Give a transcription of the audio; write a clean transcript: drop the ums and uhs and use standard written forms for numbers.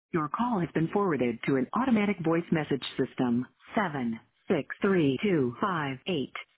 Your call has been forwarded to an automatic voice message system. 763258.